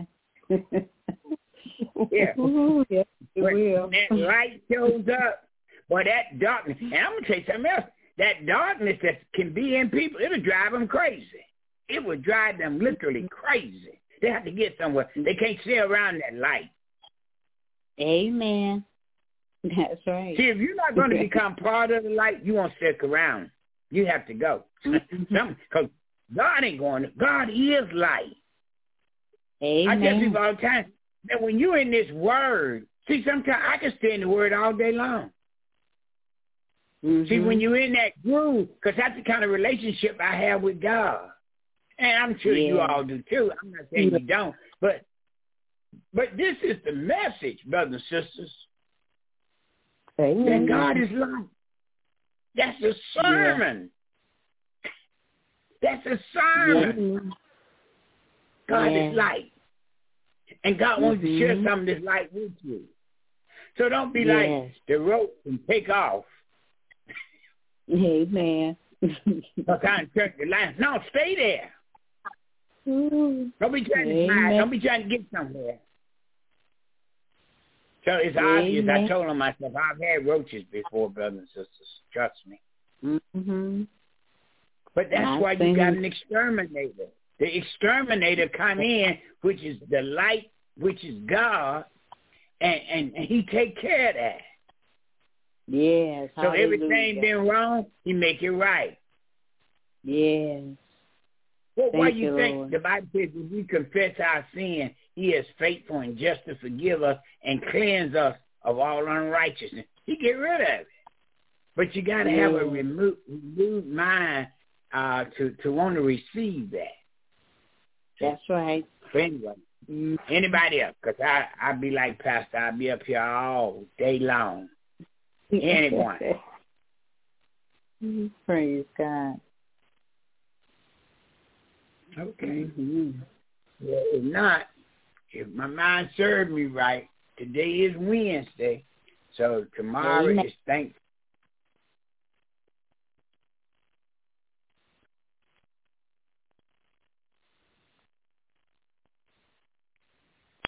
yeah. Ooh, yes, it when will. that light shows up, boy, that darkness, and I'm going to tell you something else, that darkness that can be in people, it'll drive them crazy. It will drive them literally crazy. They have to get somewhere. They can't stay around that light. Amen. That's right. See, if you're not going to become part of the light, you won't stick around. You have to go. Because God ain't going to. God is light. Amen. I tell people all the time that when you're in this word, see, sometimes I can stay in the word all day long. Mm-hmm. See, when you're in that groove, because that's the kind of relationship I have with God. And I'm sure yeah. you all do too. I'm not saying you don't. But but this is the message, brothers and sisters. Amen. That God is light. That's a sermon. Yeah. That's a sermon. Yeah. God yeah. is light. And God mm-hmm. wants to share some of this light with you. So don't be yes. like the rope and take off. Amen. What kind of church the life? No, stay there. Ooh. Don't be trying to Amen. smile. Don't be trying to get somewhere. So it's Amen. obvious. I told him myself, I've had roaches before, brothers and sisters. Trust me. Mm-hmm. But that's I've why you seen got it. an exterminator. The exterminator come in, which is the light, which is God, and, and, and he take care of that. Yes. So everything hallelujah. been wrong, he make it right. Yes. Well, why Thank you you, think Lord. the Bible says if we confess our sin, he is faithful and just to forgive us and cleanse us of all unrighteousness. He get rid of it. But you got to have a Yes. renewed, renewed mind uh, to, to want to receive that. That's right. So anyway, Mm. anybody else? Because I, I be like Pastor, I be up here all day long. Anyone. Praise God. Okay. Mm-hmm. Well, if not, if my mind served me right, today is Wednesday, so tomorrow Amen. is Thanksgiving.